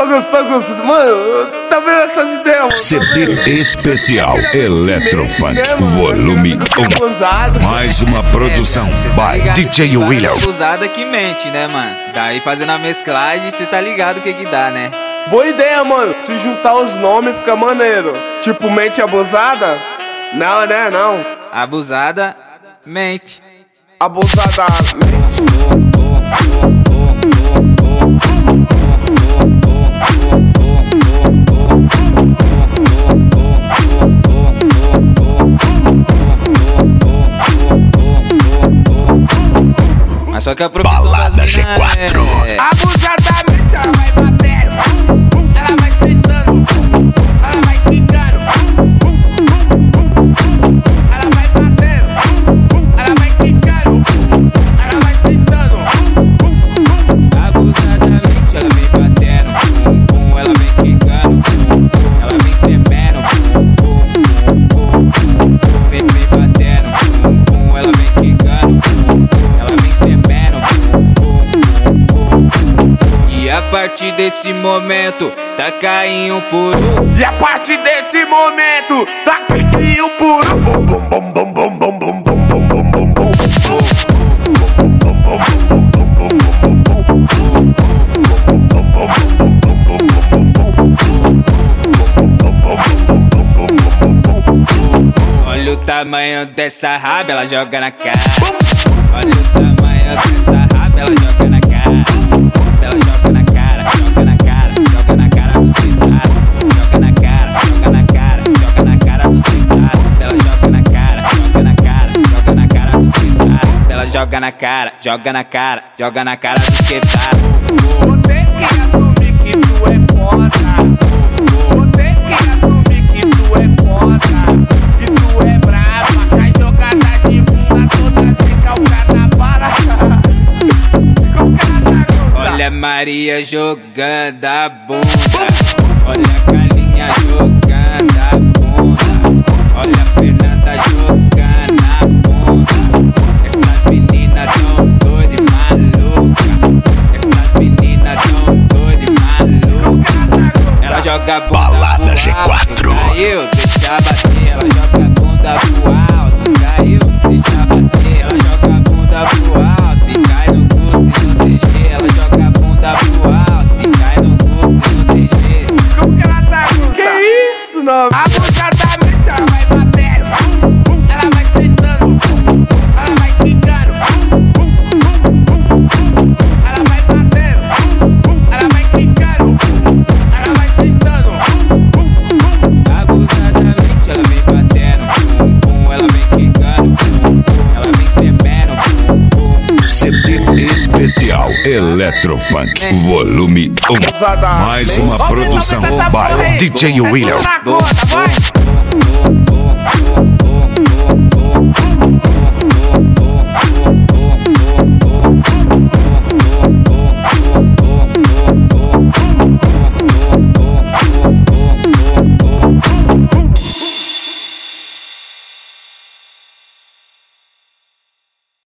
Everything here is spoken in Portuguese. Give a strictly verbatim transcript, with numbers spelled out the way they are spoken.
gostando, gostando. Mano, tá vendo essas ideias, mano? C D especial Eletrofunk, né, volume um. Mais uma produção by D J William. Abusada que mente, né, mano? Daí fazendo a mesclagem, cê tá ligado o que que dá, né? Boa ideia, mano. Se juntar os nomes fica maneiro. Tipo, mente abusada? Não, né? Não. Abusada, mente. Abusada, mente. Mas só que a profissão Balada G quatro é... Abusadamente ela vai batendo, ela vai sentando, ela vai quicando, ela vai batendo, ela vai quicando, ela vai sentando. Abusadamente ela vem batendo, pum, pum, ela vem quicando, pum, pum, ela vem tremendo, pum, pum, pum, pum, pum, pum, vem, vem batendo, pum, pum, ela vem quicando, pum, pum, ela vem tremendo, pum, pum, pum, pum, pum. E a partir desse momento tá caindo por um. E a partir desse momento tá caindo por um. Bom, bom, bom, bom, bom, bom, bom, bom, bom, bom, bom. Olha o tamanho dessa raba, ela joga na cara. Olha o tamanho dessa raba, ela joga na cara. Ela joga na cara, joga na cara, joga na cara do citado. Joga na cara, joga na cara, joga na cara do citado. Ela joga na cara, joga na cara, joga na cara do citado. Ela joga na cara, joga na cara, joga na cara do citado. Vou ter que assumir que tu é foda. Vou ter que assumir que tu é foda. Que tu é brava, cai jogada de bunda toda sem calcada para. Olha a Maria jogando a bunda. Olha a Carlinha jogando a bunda. Olha a Fernanda jogando a bunda. Essas meninas tão doidas e maluca. Essas meninas tão doidas e maluca. Ela joga a bunda Balada pro G quatro. alto, caiu, deixa bater. Ela joga a bunda pro alto, caiu, deixa bater. Ela joga a bunda pro alto e cai no custo e no D G. Ela joga a bunda pro alto e cai no custo e no D G. Como que ela tá com que isso, não? Abusadamente ela vai batendo, ela vai sentando, ela vai quicando, ela vai batendo, ela vai quicando, ela vai sentando. Abusadamente ela vem batendo, pum, pum, ela vem quicando, pum, pum, ela vem tremendo, pum, pum. C D especial Eletrofunk, volume um. Mais uma produção by D J William. Vai.